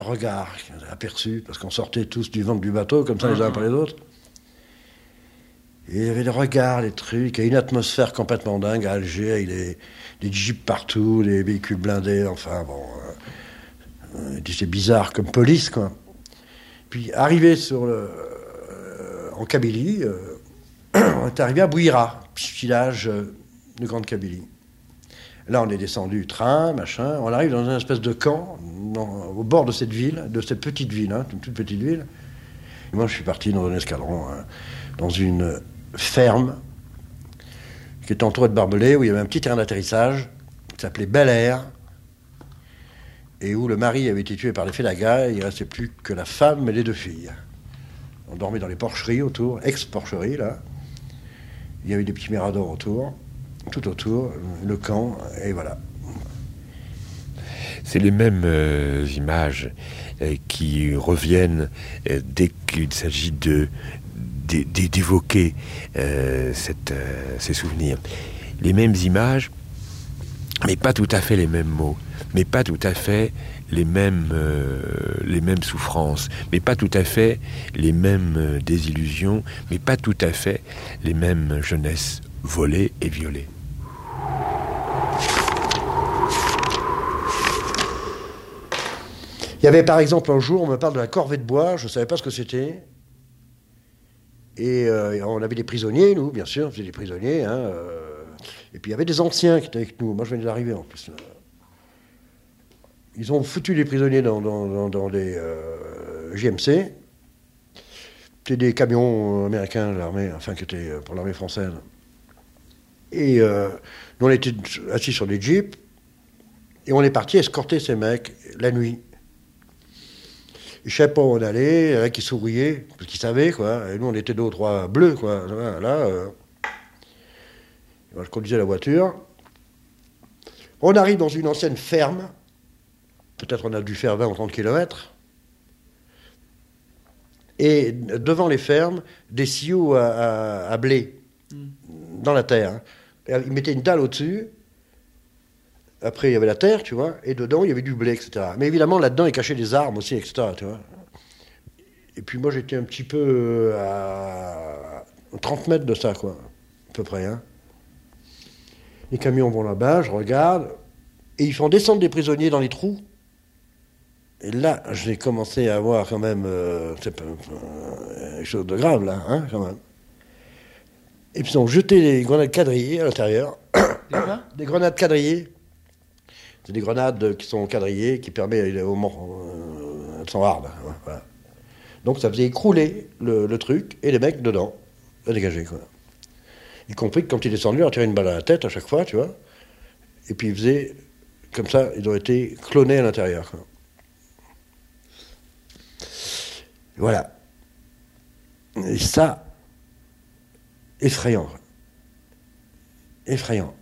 regard aperçu, parce qu'on sortait tous du ventre du bateau, comme ça les uns après les autres. Et il y avait des regards, des trucs, et une atmosphère complètement dingue à Alger, avec des jeeps partout, des véhicules blindés, enfin bon... c'était bizarre comme police, quoi. Puis, arrivé en Kabylie, on est arrivé à Bouira, petit village de Grande Kabylie. Là, on est descendu du train, machin, on arrive dans une espèce de camp, au bord de cette ville, de cette petite ville, une toute petite ville. Et moi, je suis parti dans un escadron, dans une ferme qui était entourée de barbelés, où il y avait un petit terrain d'atterrissage qui s'appelait Bel Air, et où le mari avait été tué par les félagas, et il ne restait plus que la femme et les 2 filles. On dormait dans les porcheries autour, ex-porcheries, là. Il y avait des petits miradors autour, tout autour, le camp, et voilà. C'est les mêmes images qui reviennent dès qu'il s'agit d'évoquer ces souvenirs. Les mêmes images, mais pas tout à fait les mêmes mots, mais pas tout à fait les mêmes souffrances, mais pas tout à fait les mêmes désillusions, mais pas tout à fait les mêmes jeunesses volées et violées. Il y avait par exemple un jour, on me parle de la corvée de bois, je ne savais pas ce que c'était. Et on avait des prisonniers, nous, bien sûr, on faisait des prisonniers. Et puis il y avait des anciens qui étaient avec nous. Moi, je venais d'arriver en plus. Ils ont foutu les prisonniers dans des JMC. C'était des camions américains de l'armée, enfin qui étaient pour l'armée française. Et nous, on était assis sur des jeeps. Et on est parti escorter ces mecs la nuit. Je ne savais pas où on allait, il y en a qui souriaient, parce qu'ils savaient, quoi. Et nous, on était 2 ou 3 bleus, quoi. Là, je conduisais la voiture. On arrive dans une ancienne ferme. Peut-être on a dû faire 20 ou 30 kilomètres. Et devant les fermes, des silos à blé, dans la terre. Et ils mettaient une dalle au-dessus. Après, il y avait la terre, tu vois, et dedans, il y avait du blé, etc. Mais évidemment, là-dedans, ils cachaient des armes aussi, etc., tu vois. Et puis moi, j'étais un petit peu à 30 mètres de ça, quoi, à peu près, Les camions vont là-bas, je regarde, et ils font descendre des prisonniers dans les trous. Et là, j'ai commencé à voir quand même, c'est pas quelque chose de grave, là, quand même. Et puis ils ont jeté des grenades quadrillées à l'intérieur. Des grenades quadrillées. C'est des grenades qui sont quadrillées, qui permettent au moment... elles sont hard. Voilà. Donc ça faisait écrouler le truc, et les mecs dedans, à dégager, quoi. Y compris que quand ils descendaient, ils leur tiraient une balle à la tête à chaque fois, tu vois. Et puis ils faisaient... Comme ça, ils ont été clonés à l'intérieur, quoi. Voilà. Et ça, effrayant. Effrayant.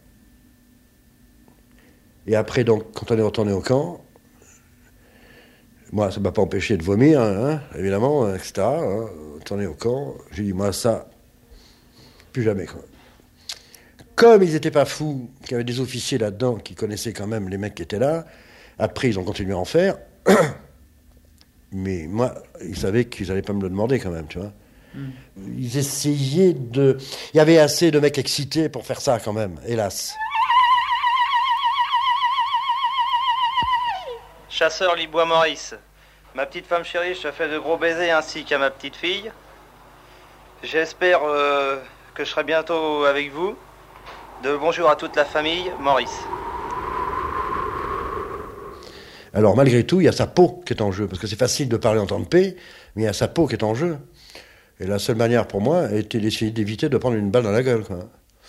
Et après, donc, quand on est retourné au camp, moi, ça ne m'a pas empêché de vomir, évidemment, etc. Retourné au camp, j'ai dit, moi, ça, plus jamais, quoi. Comme ils n'étaient pas fous, qu'il y avait des officiers là-dedans qui connaissaient quand même les mecs qui étaient là, après, ils ont continué à en faire. Mais moi, ils savaient qu'ils n'allaient pas me le demander quand même, tu vois. Ils essayaient de... Il y avait assez de mecs excités pour faire ça quand même, hélas. Chasseur Libois Maurice. Ma petite femme chérie, je te fais de gros baisers ainsi qu'à ma petite fille. J'espère que je serai bientôt avec vous. De bonjour à toute la famille, Maurice. Alors malgré tout, il y a sa peau qui est en jeu, parce que c'est facile de parler en temps de paix, mais il y a sa peau qui est en jeu. Et la seule manière pour moi était d'essayer d'éviter de prendre une balle dans la gueule, quoi.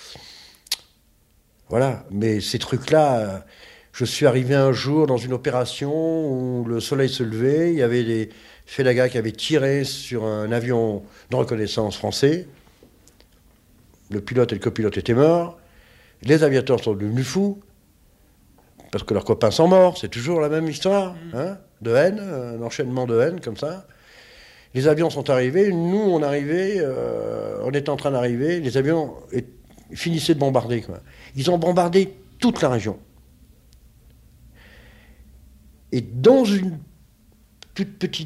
Voilà, mais ces trucs-là... Je suis arrivé un jour dans une opération où le soleil se levait, il y avait des félagas qui avaient tiré sur un avion de reconnaissance français. Le pilote et le copilote étaient morts. Les aviateurs sont devenus fous, parce que leurs copains sont morts. C'est toujours la même histoire, de haine, un enchaînement de haine comme ça. Les avions sont arrivés, nous on arrivait, on était en train d'arriver, les avions finissaient de bombarder, quoi. Ils ont bombardé toute la région. Et dans une toute petite